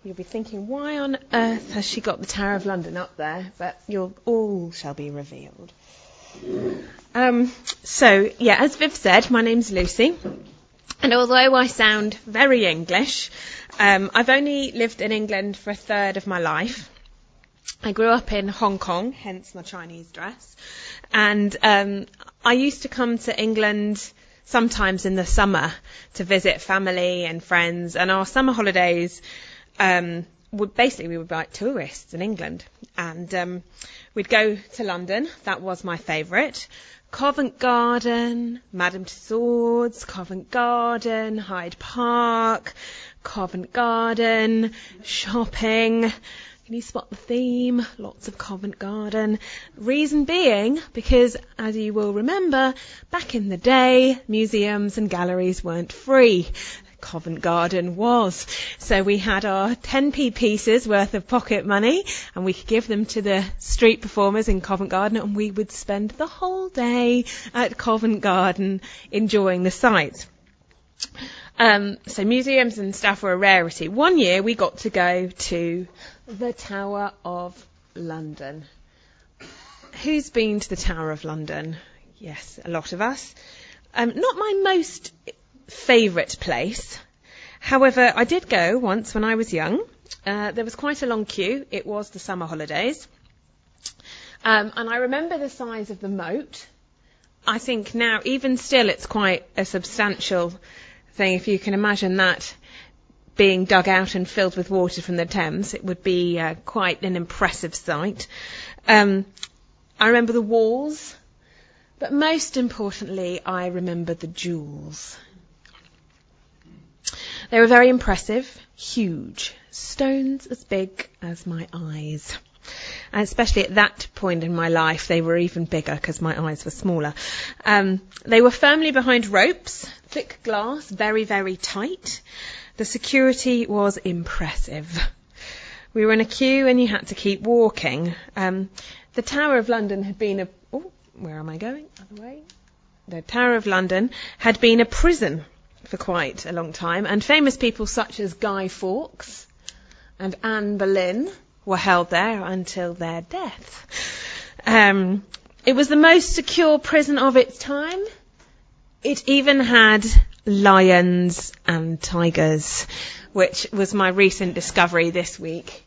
You'll be thinking, why on earth has she got the Tower of London up there? But all shall be revealed. As Viv said, my name's Lucy. And although I sound very English, I've only lived in England for a third of my life. I grew up in Hong Kong, hence my Chinese dress. And I used to come to England sometimes in the summer to visit family and friends. And our summer holidays we would be like tourists in England. And we'd go to London. That was my favourite. Covent Garden, Madame Tussauds, Covent Garden, Hyde Park, Covent Garden, shopping. Can you spot the theme? Lots of Covent Garden. Reason being, because as you will remember, back in the day, museums and galleries weren't free. Covent Garden was. So we had our 10p pieces worth of pocket money and we could give them to the street performers in Covent Garden, and we would spend the whole day at Covent Garden enjoying the sights. So museums and stuff were a rarity. One year we got to go to the Tower of London. Who's been to the Tower of London? Yes, a lot of us. Not my most favourite place. However, I did go once when I was young. There was quite a long queue. It was the summer holidays. And I remember the size of the moat. I think now, even still, it's quite a substantial thing. If you can imagine that being dug out and filled with water from the Thames, it would be quite an impressive sight. I remember the walls, but most importantly, I remember the jewels. They were very impressive, huge, stones as big as my eyes. And especially at that point in my life, they were even bigger because my eyes were smaller. They were firmly behind ropes, thick glass, very, very tight. The security was impressive. We were in a queue and you had to keep walking. The Tower of London had been where am I going? Other way. The Tower of London had been a prison for quite a long time, and famous people such as Guy Fawkes and Anne Boleyn were held there until their death. It was the most secure prison of its time. It even had lions and tigers, which was my recent discovery this week.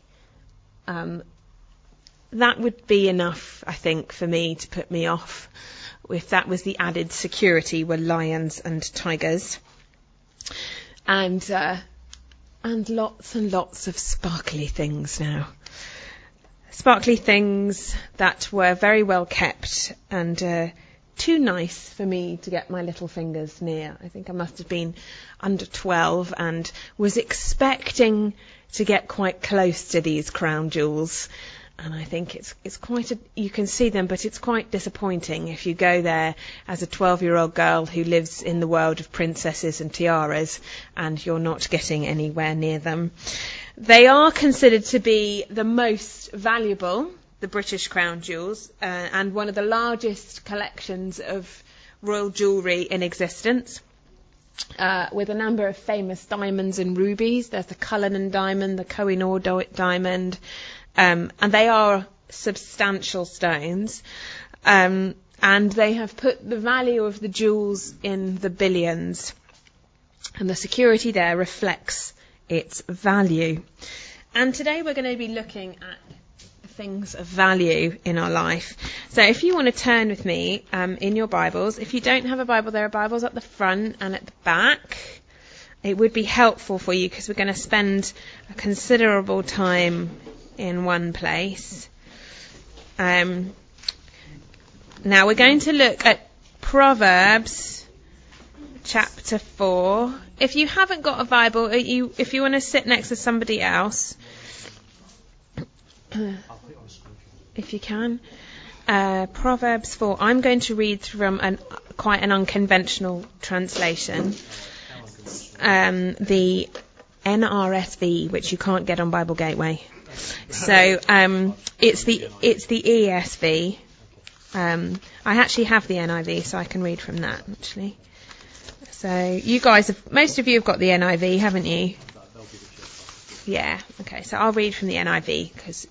That would be enough, I think, for me to put me off, if that was the added security, were lions and tigers. And lots and lots of sparkly things now. Sparkly things that were very well kept and too nice for me to get my little fingers near. I think I must have been under 12 and was expecting to get quite close to these crown jewels. And I think it's quite you can see them, but it's quite disappointing if you go there as a 12-year-old girl who lives in the world of princesses and tiaras and you're not getting anywhere near them. They are considered to be the most valuable, the British crown jewels, and one of the largest collections of royal jewellery in existence, with a number of famous diamonds and rubies. There's the Cullinan diamond, the Kohinoor diamond, and they are substantial stones. And they have put the value of the jewels in the billions. And the security there reflects its value. And today we're going to be looking at things of value in our life. So if you want to turn with me in your Bibles, if you don't have a Bible, there are Bibles at the front and at the back. It would be helpful for you because we're going to spend a considerable time in one place. Now we're going to look at Proverbs chapter 4. If you haven't got a Bible, if you want to sit next to somebody else, if you can, Proverbs 4. I'm going to read from quite an unconventional translation, the NRSV, which you can't get on Bible Gateway. So it's the ESV. I actually have the NIV, so I can read from that actually. So you guys most of you have got the NIV, haven't you? Yeah, okay, so I'll read from the NIV because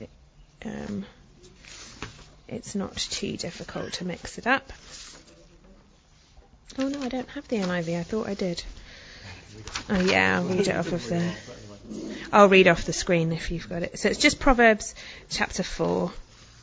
it's not too difficult to mix it up. Oh no, I don't have the NIV, I thought I did. Oh yeah, I'll read it off of the... I'll read off the screen if you've got it. So it's just Proverbs chapter 4.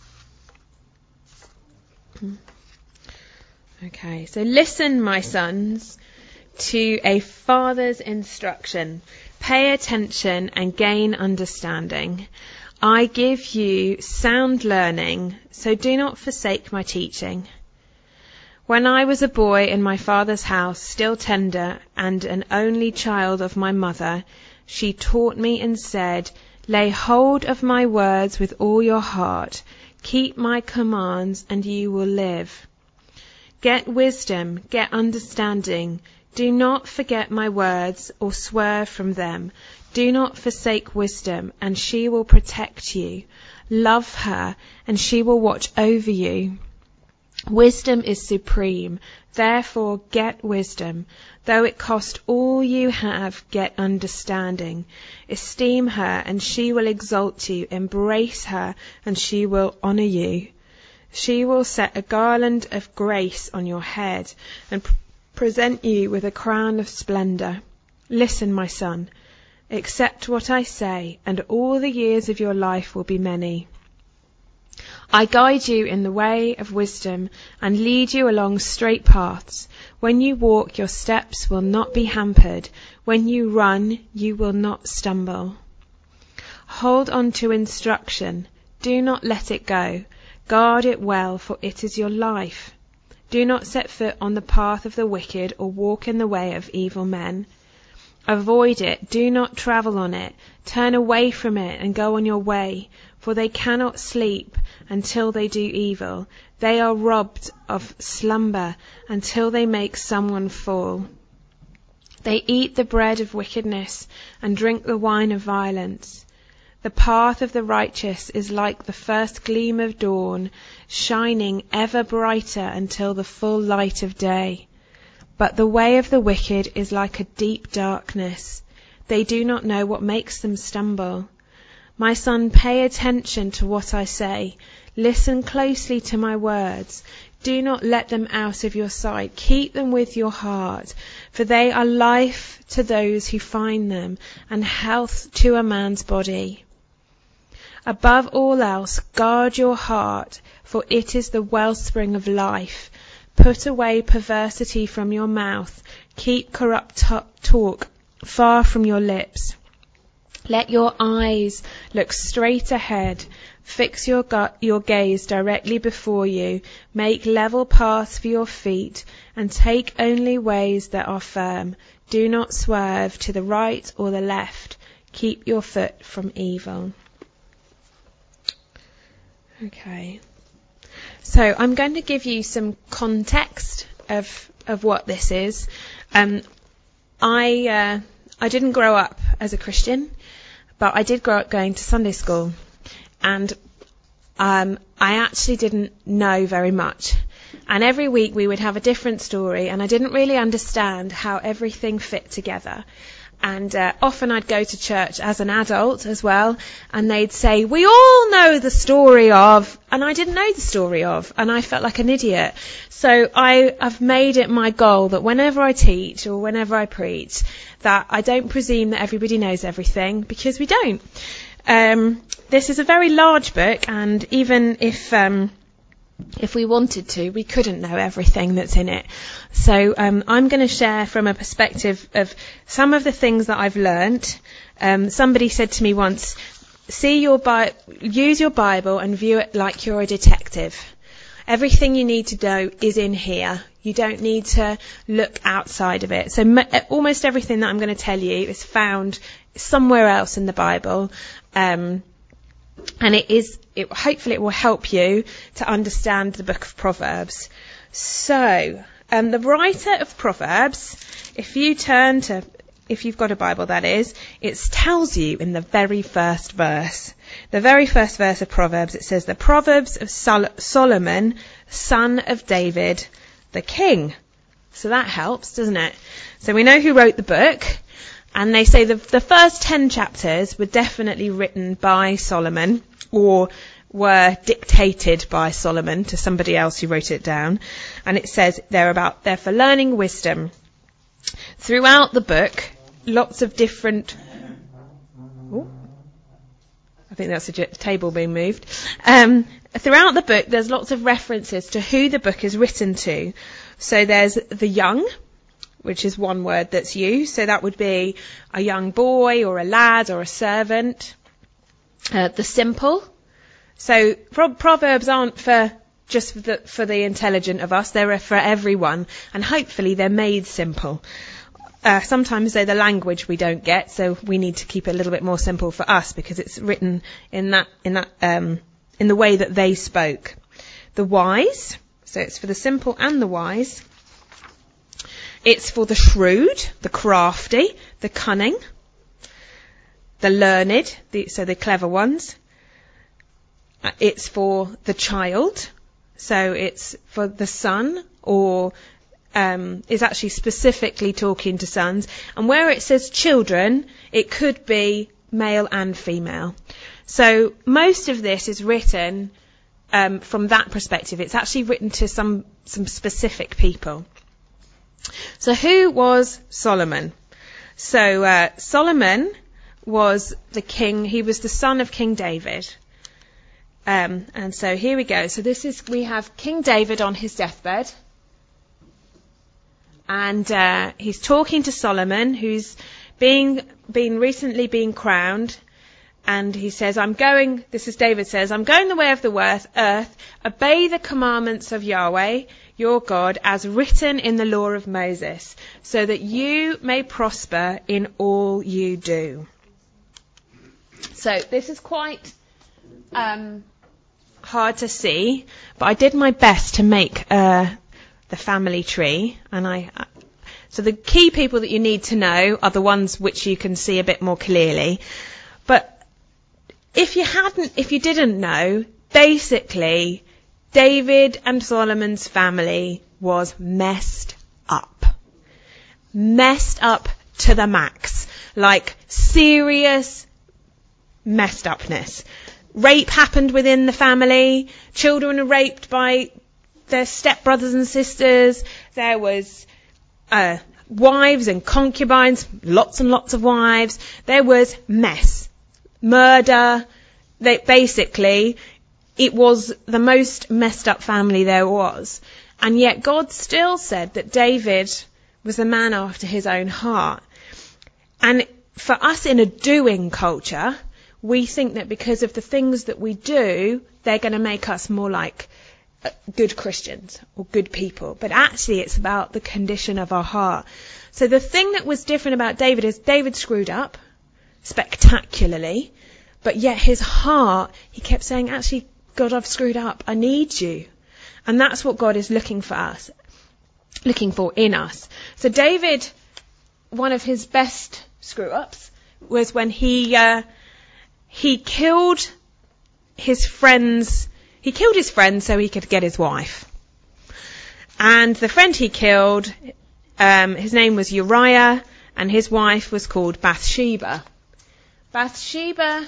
Okay, so listen, my sons, to a father's instruction. Pay attention and gain understanding. I give you sound learning, so do not forsake my teaching. When I was a boy in my father's house, still tender and an only child of my mother, she taught me and said, lay hold of my words with all your heart. Keep my commands and you will live. Get wisdom, get understanding. Do not forget my words or swerve from them. Do not forsake wisdom, and she will protect you. Love her, and she will watch over you. Wisdom is supreme, therefore get wisdom. Though it cost all you have, get understanding. Esteem her, and she will exalt you. Embrace her, and she will honor you. She will set a garland of grace on your head and present you with a crown of splendor. Listen, my son, accept what I say, and all the years of your life will be many. I guide you in the way of wisdom and lead you along straight paths. When you walk, your steps will not be hampered. When you run, you will not stumble. Hold on to instruction. Do not let it go. Guard it well, for it is your life. Do not set foot on the path of the wicked or walk in the way of evil men. Avoid it. Do not travel on it. Turn away from it and go on your way, for they cannot sleep until they do evil. They are robbed of slumber until they make someone fall. They eat the bread of wickedness and drink the wine of violence. The path of the righteous is like the first gleam of dawn, shining ever brighter until the full light of day. But the way of the wicked is like a deep darkness. They do not know what makes them stumble. My son, pay attention to what I say. Listen closely to my words. Do not let them out of your sight. Keep them with your heart, for they are life to those who find them and health to a man's body. Above all else, guard your heart, for it is the wellspring of life. Put away perversity from your mouth. Keep corrupt talk far from your lips. Let your eyes look straight ahead. Fix your gaze directly before you. Make level paths for your feet, and take only ways that are firm. Do not swerve to the right or the left. Keep your foot from evil. Okay. So I'm going to give you some context of what this is. I didn't grow up as a Christian, but I did grow up going to Sunday school, and I actually didn't know very much. And every week we would have a different story, and I didn't really understand how everything fit together. And often I'd go to church as an adult as well, and they'd say, we all know the story of, and I didn't know the story of, and I felt like an idiot. So I've made it my goal that whenever I teach or whenever I preach, that I don't presume that everybody knows everything, because we don't. This is a very large book, and even if we wanted to, we couldn't know everything that's in it. So I'm going to share from a perspective of some of the things that I've learnt. Somebody said to me once, use your Bible and view it like you're a detective. Everything you need to know is in here. You don't need to look outside of it. So almost everything that I'm going to tell you is found somewhere else in the Bible. And hopefully it will help you to understand the book of Proverbs. So, the writer of Proverbs, if you've got a Bible that is, it tells you in the very first verse. The very first verse of Proverbs, it says, the Proverbs of Solomon, son of David, the king. So that helps, doesn't it? So we know who wrote the book. And they say the first 10 chapters were definitely written by Solomon, or were dictated by Solomon to somebody else who wrote it down. And it says they're for learning wisdom. Throughout the book, lots of different... Ooh, I think that's a table being moved. Throughout the book, there's lots of references to who the book is written to. So there's the young, which is one word that's used. So that would be a young boy or a lad or a servant. The simple. So Proverbs aren't for the intelligent of us. They're for everyone. And hopefully they're made simple. Sometimes they're the language we don't get, so we need to keep it a little bit more simple for us because it's written in the way that they spoke. The wise, so it's for the simple and the wise. It's for the shrewd, the crafty, the cunning, the learned, so the clever ones. It's for the child, so it's for the son, or is actually specifically talking to sons. And where it says children, it could be male and female. So most of this is written from that perspective. It's actually written to some specific people. So who was Solomon? So Solomon was the king. He was the son of King David. And so here we go. So we have King David on his deathbed. And he's talking to Solomon, who's been recently crowned. And he says, this is David says, I'm going the way of the earth, obey the commandments of Yahweh, your God, as written in the law of Moses, so that you may prosper in all you do. So this is quite hard to see, but I did my best to make the family tree, and so the key people that you need to know are the ones which you can see a bit more clearly. But if you didn't know, basically David and Solomon's family was messed up to the max, like serious messed upness. Rape happened within the family. Children were raped by their stepbrothers and sisters. There was wives and concubines, lots and lots of wives. There was mess, murder. It was the most messed up family there was. And yet God still said that David was a man after his own heart. And for us in a doing culture, we think that because of the things that we do, they're going to make us more like good Christians or good people. But actually it's about the condition of our heart. So the thing that was different about David is David screwed up spectacularly, but yet his heart, he kept saying, actually, God, I've screwed up. I need you. And that's what God is looking for in us. So David, one of his best screw ups was when he killed his friends. He killed his friend so he could get his wife. And the friend he killed, his name was Uriah, and his wife was called Bathsheba. Bathsheba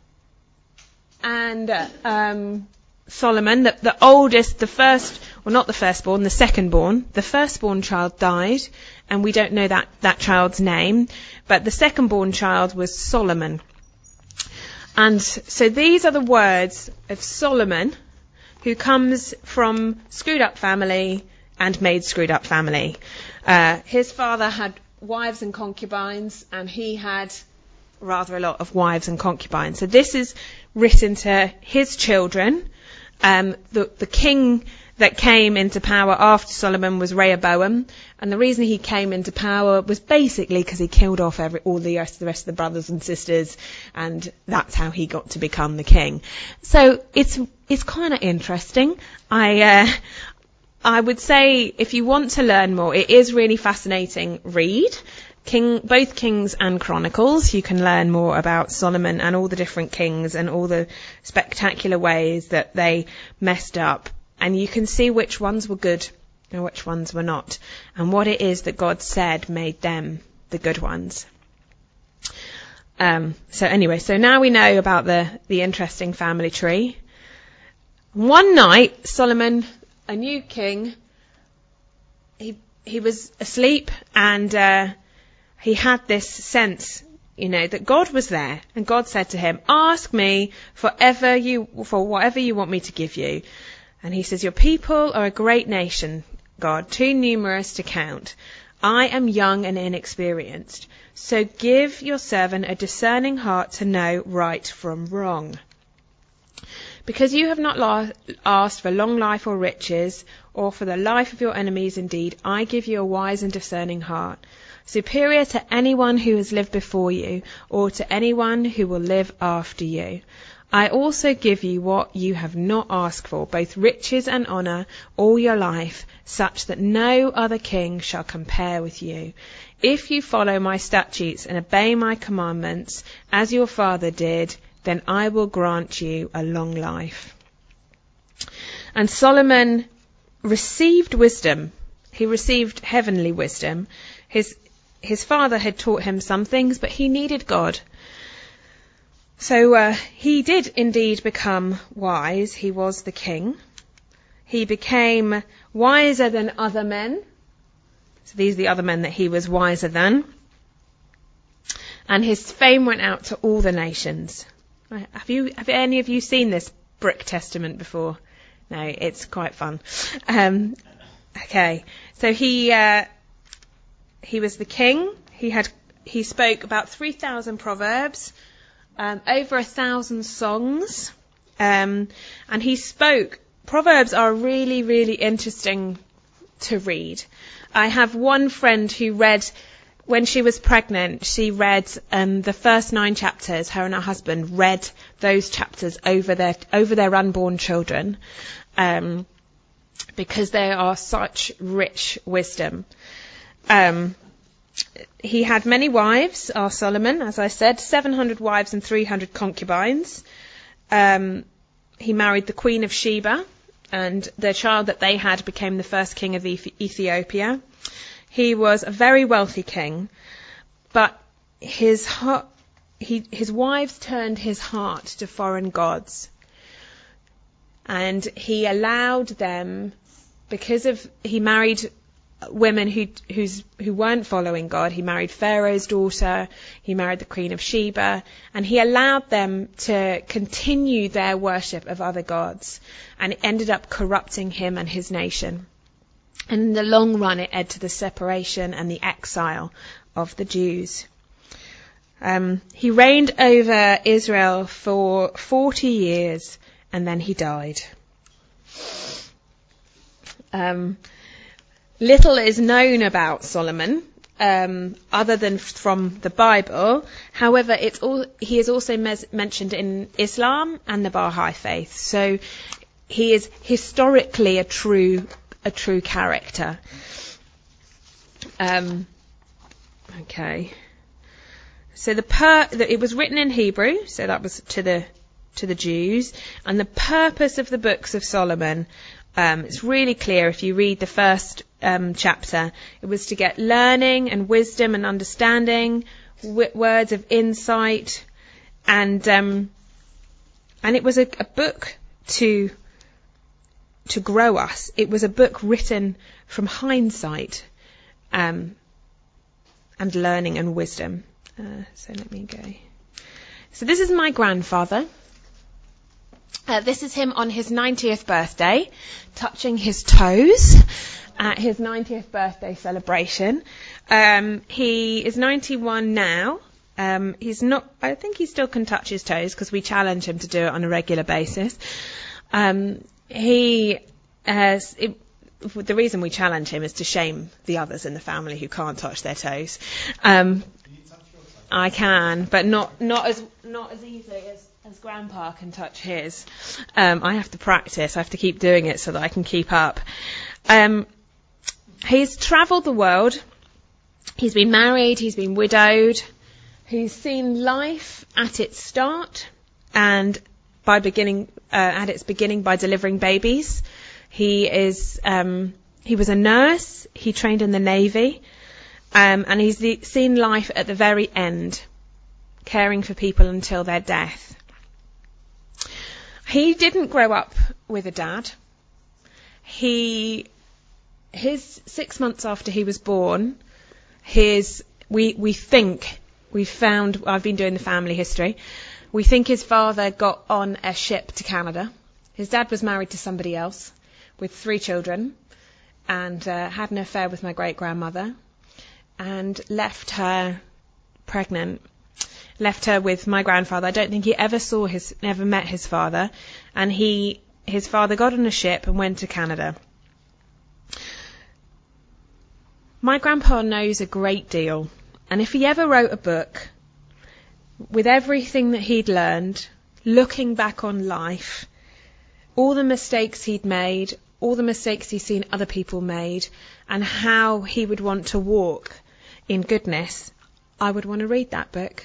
and Solomon, the oldest, the secondborn. The firstborn child died, and we don't know that child's name, but the secondborn child was Solomon. And so these are the words of Solomon, who comes from screwed up family and made screwed up family. His father had wives and concubines, and he had rather a lot of wives and concubines. So this is written to his children. The king that came into power after Solomon was Rehoboam, and the reason he came into power was basically because he killed off all the rest of the brothers and sisters, and that's how he got to become the king. So it's kind of interesting. I would say if you want to learn more, it is really fascinating. Read both Kings and Chronicles. You can learn more about Solomon and all the different kings and all the spectacular ways that they messed up. And you can see which ones were good and which ones were not. And what it is that God said made them the good ones. So now we know about the interesting family tree. One night, Solomon, a new king, he was asleep, and he had this sense, that God was there, and God said to him, "Ask me for whatever you want me to give you." And he says, "Your people are a great nation, God, too numerous to count. I am young and inexperienced. So give your servant a discerning heart to know right from wrong. Because you have not asked for long life or riches, or for the life of your enemies, indeed, I give you a wise and discerning heart, superior to anyone who has lived before you, or to anyone who will live after you. I also give you what you have not asked for, both riches and honour, all your life, such that no other king shall compare with you. If you follow my statutes and obey my commandments, as your father did, then I will grant you a long life." And Solomon received wisdom. He received heavenly wisdom. His father had taught him some things, but he needed God. So he did indeed become wise. He was the king. He became wiser than other men. So these are the other men that he was wiser than. And his fame went out to all the nations. Have any of you seen this brick testament before? No, it's quite fun. Okay, so he was the king. He spoke about 3,000 proverbs, over 1,000 songs, and he spoke. Proverbs are really, really interesting to read. I have one friend who read, when she was pregnant, she read the first 9 chapters. Her and her husband read those chapters over their unborn children, because they are such rich wisdom. He had many wives, our Solomon, as I said, 700 wives and 300 concubines. He married the Queen of Sheba, and the child that they had became the first king of Ethiopia. He was a very wealthy king, but his wives turned his heart to foreign gods. And he allowed them, he married women who weren't following God. He married Pharaoh's daughter, he married the Queen of Sheba, and he allowed them to continue their worship of other gods, and it ended up corrupting him and his nation. And in the long run, it led to the separation and the exile of the Jews. He reigned over Israel for 40 years, and then he died. Little is known about Solomon, other than from the Bible. However, he is also mentioned in Islam and the Baha'i faith. So he is historically a true character. Okay. So it was written in Hebrew, so that was to the Jews, and the purpose of the books of Solomon, it's really clear if you read the first chapter. It was to get learning and wisdom and understanding, words of insight, and it was a book to grow us. It was a book written from hindsight, and learning and wisdom. So let me go. So this is my grandfather. This is him on his 90th birthday, touching his toes at his 90th birthday celebration. He is 91 now. He's not, I think he still can touch his toes because we challenge him to do it on a regular basis. The reason we challenge him is to shame the others in the family who can't touch their toes. I can, but not as easily as Grandpa can touch his. I have to practice. I have to keep doing it so that I can keep up. He's travelled the world. He's been married. He's been widowed. He's seen life at its start and at its beginning by delivering babies. He was a nurse. He trained in the Navy. And he's seen life at the very end. caring for people until their death. He didn't grow up with a dad. His 6 months after he was born, we think, I've been doing the family history, we think his father got on a ship to Canada. His dad was married to somebody else with 3 children and had an affair with my great-grandmother and left her pregnant, left her with my grandfather. I don't think he never met his father, and his father got on a ship and went to Canada. My grandpa knows a great deal, and if he ever wrote a book with everything that he'd learned, looking back on life, all the mistakes he'd made, all the mistakes he's seen other people made, and how he would want to walk in goodness, I would want to read that book.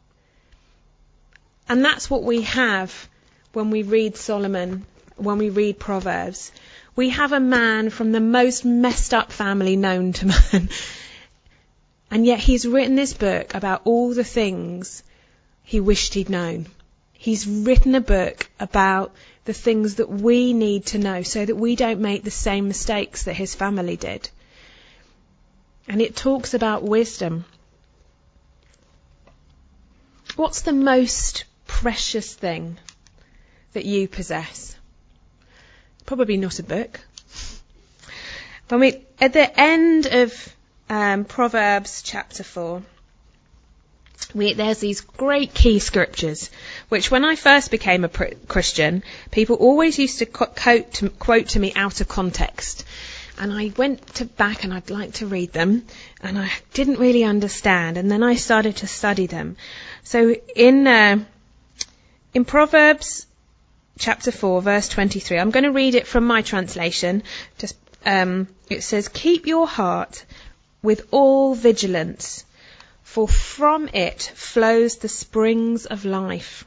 And that's what we have when we read Solomon, when we read Proverbs. We have a man from the most messed up family known to man. And yet he's written this book about all the things he wished he'd known. He's written a book about the things that we need to know so that we don't make the same mistakes that his family did. And it talks about wisdom. What's the most precious thing that you possess? Probably not a book. But at the end of Proverbs chapter 4, there's these great key scriptures, which when I first became a Christian, people always used to quote to me out of context. And I went back and I'd like to read them, and I didn't really understand. And then I started to study them. So in Proverbs chapter 4, verse 23, I'm going to read it from my translation. It says, "Keep your heart with all vigilance, for from it flows the springs of life."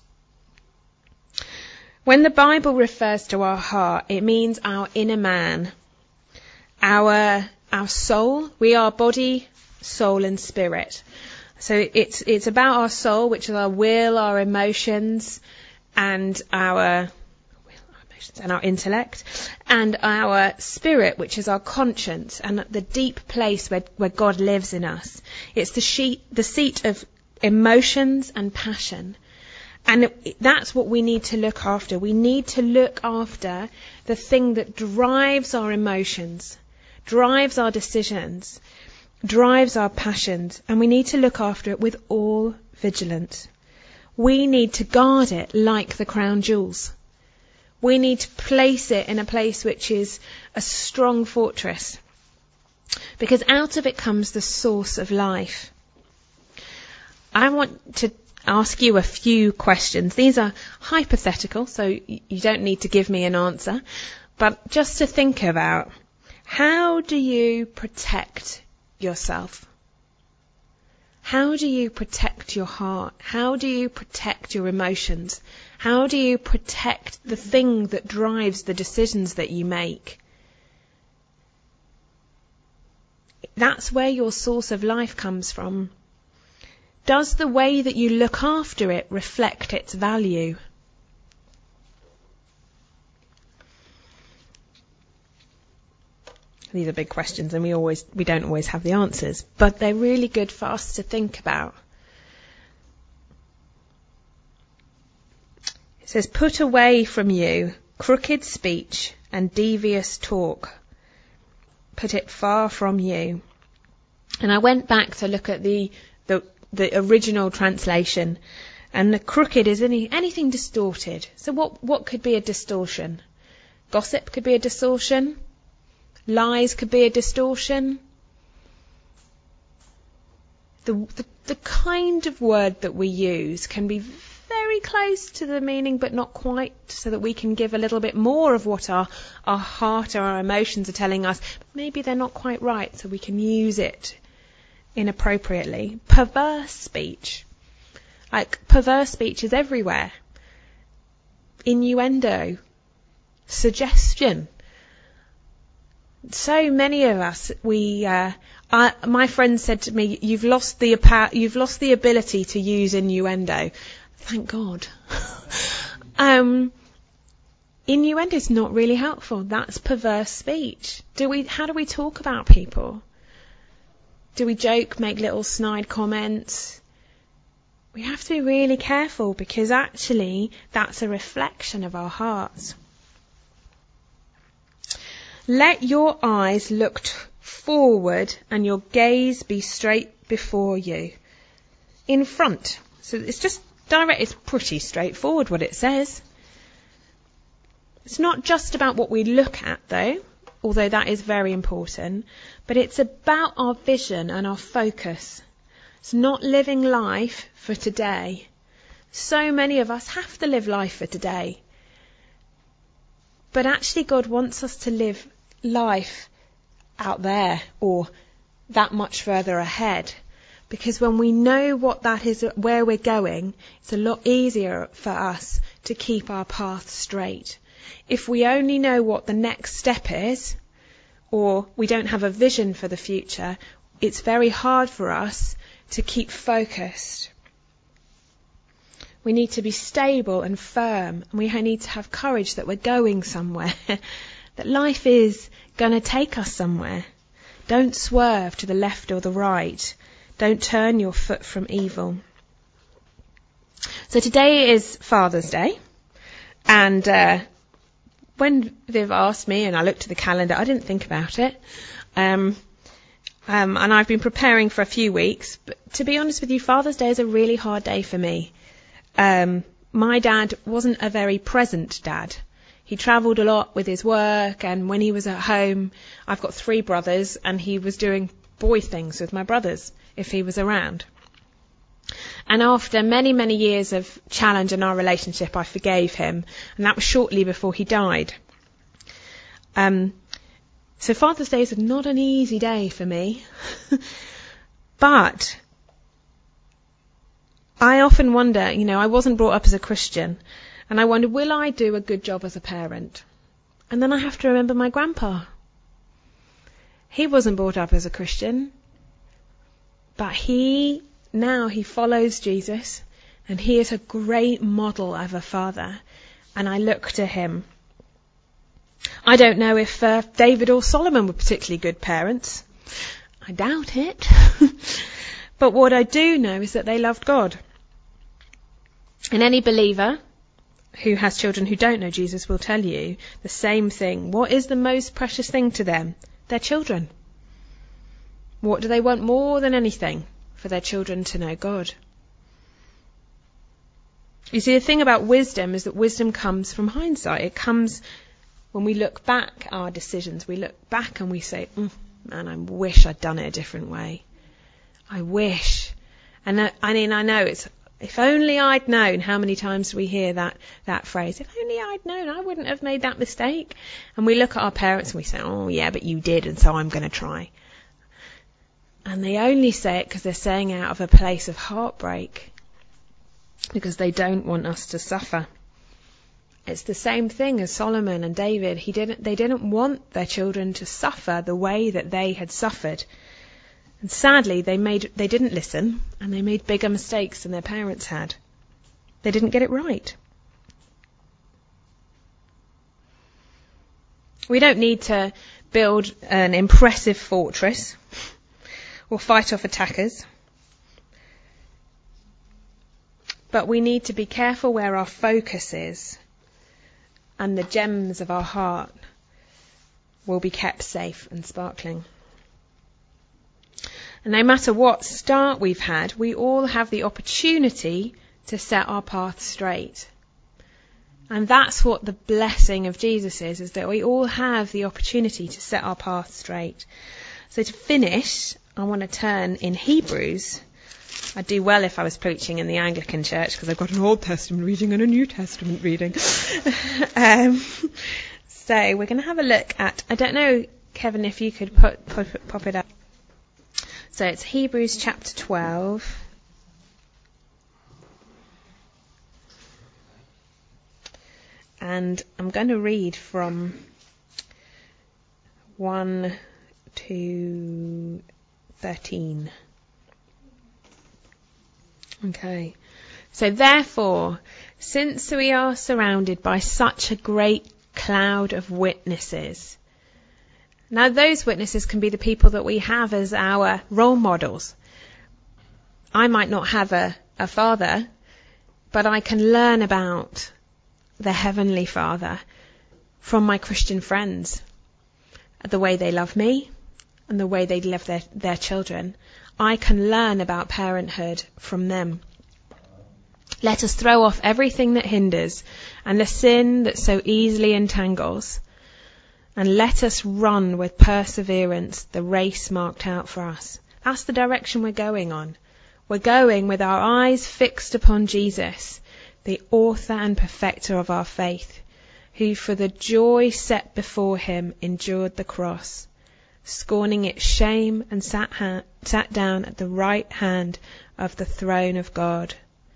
When the Bible refers to our heart, it means our inner man, our soul. We are body, soul and spirit. So it's about our soul, which is our will, our emotions, and our intellect, and our spirit, which is our conscience and the deep place where God lives in us. It's the seat of emotions and passion. And that's what we need to look after. We need to look after the thing that drives our emotions, drives our decisions, drives our passions, and we need to look after it with all vigilance. We need to guard it like the crown jewels. We need to place it in a place which is a strong fortress, because out of it comes the source of life. I want to ask you a few questions. These are hypothetical, so you don't need to give me an answer, but just to think about, how do you protect yourself? How do you protect your heart? How do you protect your emotions? How do you protect the thing that drives the decisions that you make? That's where your source of life comes from. Does the way that you look after it reflect its value? These are big questions, and we don't always have the answers, but they're really good for us to think about. It says, "Put away from you crooked speech and devious talk. Put it far from you." And I went back to look at the original translation, and the crooked is anything distorted. So what could be a distortion? Gossip could be a distortion. Lies could be a distortion. The kind of word that we use can be very close to the meaning, but not quite, so that we can give a little bit more of what our heart or our emotions are telling us. Maybe they're not quite right, so we can use it inappropriately. Perverse speech. Perverse speech is everywhere. Innuendo. Suggestion. So many of us, we My friend said to me, you've lost the ability to use innuendo. Thank God. Innuendo is not really helpful. That's perverse speech. How do we talk about people? Do we joke, make little snide comments? We have to be really careful, because actually that's a reflection of our hearts. Let your eyes look forward and your gaze be straight before you. In front. So it's just direct. It's pretty straightforward what it says. It's not just about what we look at, though, although that is very important, but it's about our vision and our focus. It's not living life for today. So many of us have to live life for today. But actually God wants us to live life out there, or that much further ahead. Because when we know what that is, where we're going, it's a lot easier for us to keep our path straight. If we only know what the next step is, or we don't have a vision for the future, it's very hard for us to keep focused. We need to be stable and firm, and we need to have courage that we're going somewhere, that life is going to take us somewhere. Don't swerve to the left or the right. Don't turn your foot from evil. So today is Father's Day, and when Viv asked me and I looked at the calendar, I didn't think about it. And I've been preparing for a few weeks. But to be honest with you, Father's Day is a really hard day for me. My dad wasn't a very present dad. He travelled a lot with his work, and when he was at home, I've got 3 brothers, and he was doing boy things with my brothers if he was around. And after many, many years of challenge in our relationship, I forgave him, and that was shortly before he died. So Father's Day is not an easy day for me. But I often wonder, I wasn't brought up as a Christian, and I wonder, will I do a good job as a parent? And then I have to remember my grandpa. He wasn't brought up as a Christian, but he follows Jesus, and he is a great model of a father, and I look to him. I don't know if David or Solomon were particularly good parents. I doubt it. But what I do know is that they loved God. And any believer who has children who don't know Jesus will tell you the same thing. What is the most precious thing to them? Their children. What do they want more than anything? For their children to know God. You see, the thing about wisdom is that wisdom comes from hindsight. It comes when we look back at our decisions. We look back and we say, man, I wish I'd done it a different way. I wish. And I know it's, if only I'd known. How many times we hear that phrase? If only I'd known, I wouldn't have made that mistake. And we look at our parents and we say, oh yeah, but you did, and so I'm going to try. And they only say it because they're saying out of a place of heartbreak, because they don't want us to suffer. It's the same thing as Solomon and David. They didn't want their children to suffer the way that they had suffered. And sadly, they didn't listen, and they made bigger mistakes than their parents had. They didn't get it right. We don't need to build an impressive fortress or fight off attackers. But we need to be careful where our focus is, and the gems of our heart will be kept safe and sparkling. And no matter what start we've had, we all have the opportunity to set our path straight. And that's what the blessing of Jesus is that we all have the opportunity to set our path straight. So to finish, I want to turn in Hebrews. I'd do well if I was preaching in the Anglican church, because I've got an Old Testament reading and a New Testament reading. So we're going to have a look at, I don't know, Kevin, if you could pop it up. So it's Hebrews chapter 12. And I'm going to read from 1 to 13. Okay. So therefore, since we are surrounded by such a great cloud of witnesses. Now those witnesses can be the people that we have as our role models. I might not have a father, but I can learn about the Heavenly Father from my Christian friends. The way they love me and the way they love their children. I can learn about parenthood from them. Let us throw off everything that hinders and the sin that so easily entangles, and let us run with perseverance the race marked out for us. That's the direction we're going on. We're going with our eyes fixed upon Jesus, the author and perfecter of our faith, who for the joy set before him endured the cross, scorning its shame, and sat down at the right hand of the throne of God.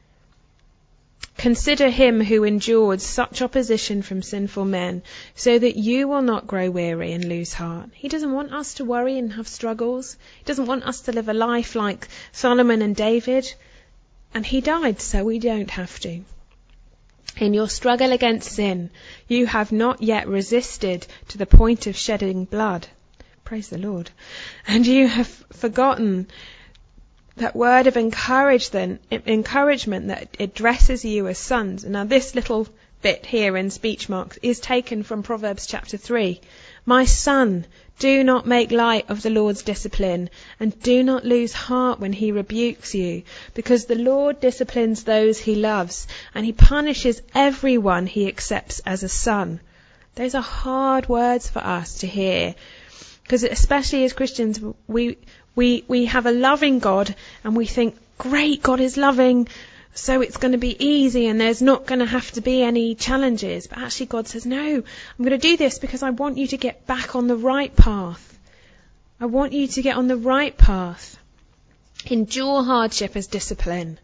Consider him who endured such opposition from sinful men, so that you will not grow weary and lose heart. He doesn't want us to worry and have struggles. He doesn't want us to live a life like Solomon and David. And he died so we don't have to. In your struggle against sin, you have not yet resisted to the point of shedding blood. Praise the Lord. And you have forgotten that word of encouragement that addresses you as sons. Now this little bit here in speech marks is taken from Proverbs chapter 3. My son, do not make light of the Lord's discipline, and do not lose heart when he rebukes you, because the Lord disciplines those he loves, and he punishes everyone he accepts as a son. Those are hard words for us to hear, because especially as Christians, we have a loving God, and we think, great, God is loving, so it's going to be easy and there's not going to have to be any challenges. But actually God says, no, I'm going to do this because I want you to get back on the right path. I want you to get on the right path. Endure hardship as discipline.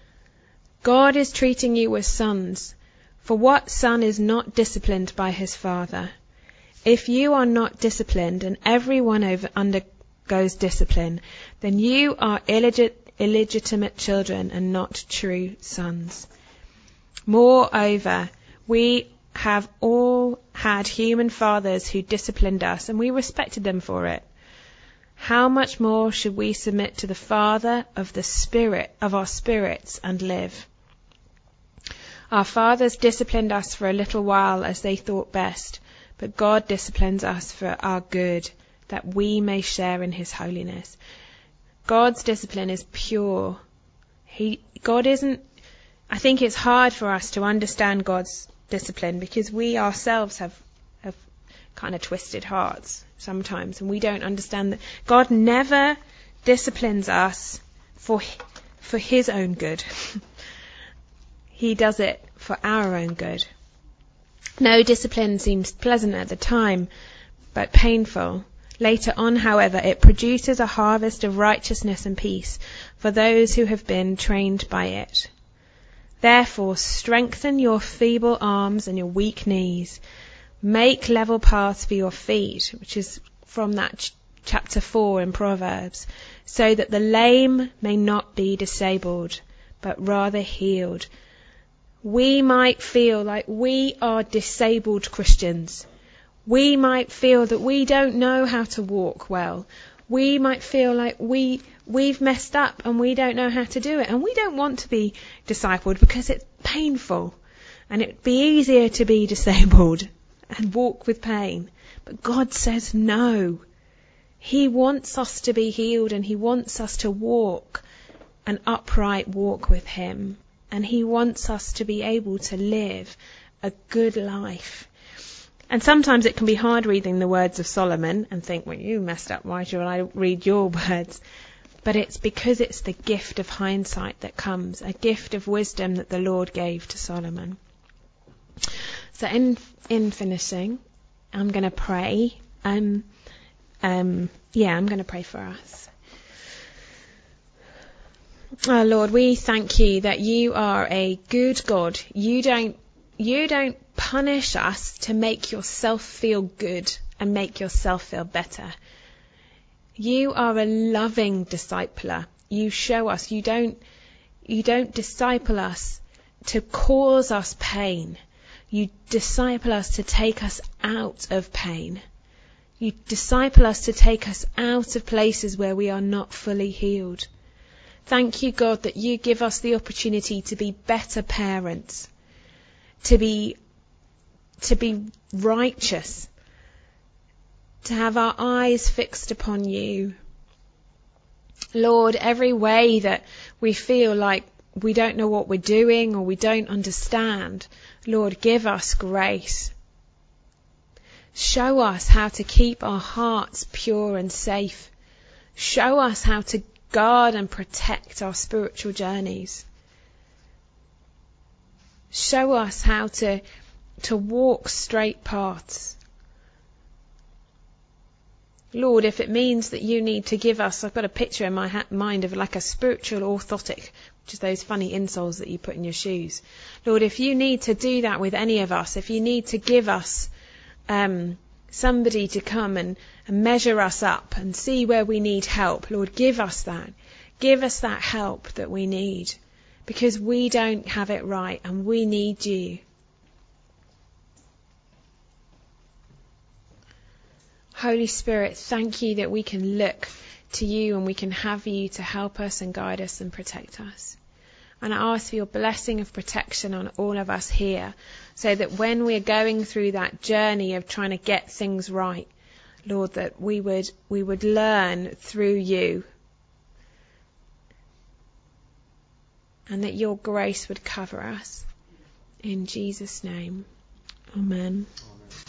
God is treating you as sons. For what son is not disciplined by his father? If you are not disciplined, and everyone undergoes discipline, then you are illegitimate children and not true sons. Moreover, we have all had human fathers who disciplined us, and we respected them for it. How much more should we submit to the Father of our spirits and live? Our fathers disciplined us for a little while as they thought best, but God disciplines us for our good, that we may share in his holiness. God's discipline is pure. I think it's hard for us to understand God's discipline because we ourselves have kind of twisted hearts sometimes, and we don't understand that God never disciplines us for his own good. He does it for our own good. No discipline seems pleasant at the time, but painful. Later on, however, it produces a harvest of righteousness and peace for those who have been trained by it. Therefore, strengthen your feeble arms and your weak knees. Make level paths for your feet, which is from that chapter 4 in Proverbs, so that the lame may not be disabled, but rather healed. We might feel like we are disabled Christians. We might feel that we don't know how to walk well. We might feel like we've messed up and we don't know how to do it. And we don't want to be discipled because it's painful. And it'd be easier to be disabled and walk with pain. But God says no. He wants us to be healed, and he wants us to walk an upright walk with him. And he wants us to be able to live a good life. And sometimes it can be hard reading the words of Solomon and think, well, you messed up, why should I read your words? But it's because it's the gift of hindsight that comes, a gift of wisdom that the Lord gave to Solomon. So in finishing, I'm going to pray. I'm going to pray for us. Oh Lord, we thank you that you are a good God. You don't punish us to make yourself feel good and make yourself feel better. You are a loving discipler. You show us. You don't disciple us to cause us pain. You disciple us to take us out of pain. You disciple us to take us out of places where we are not fully healed. Thank you, God, that you give us the opportunity to be better parents, to be righteous, to have our eyes fixed upon you. Lord, every way that we feel like we don't know what we're doing or we don't understand, Lord, give us grace. Show us how to keep our hearts pure and safe. Show us how to guard and protect our spiritual journeys. Show us how to walk straight paths. Lord, if it means that you need to give us, I've got a picture in my mind of like a spiritual orthotic, which is those funny insoles that you put in your shoes. Lord, if you need to do that with any of us, if you need to give us somebody to come and measure us up and see where we need help, Lord, give us that. Give us that help that we need, because we don't have it right and we need you. Holy Spirit, thank you that we can look to you and we can have you to help us and guide us and protect us. And I ask for your blessing of protection on all of us here, so that when we're going through that journey of trying to get things right, Lord, that we would learn through you, and that your grace would cover us. In Jesus' name, amen.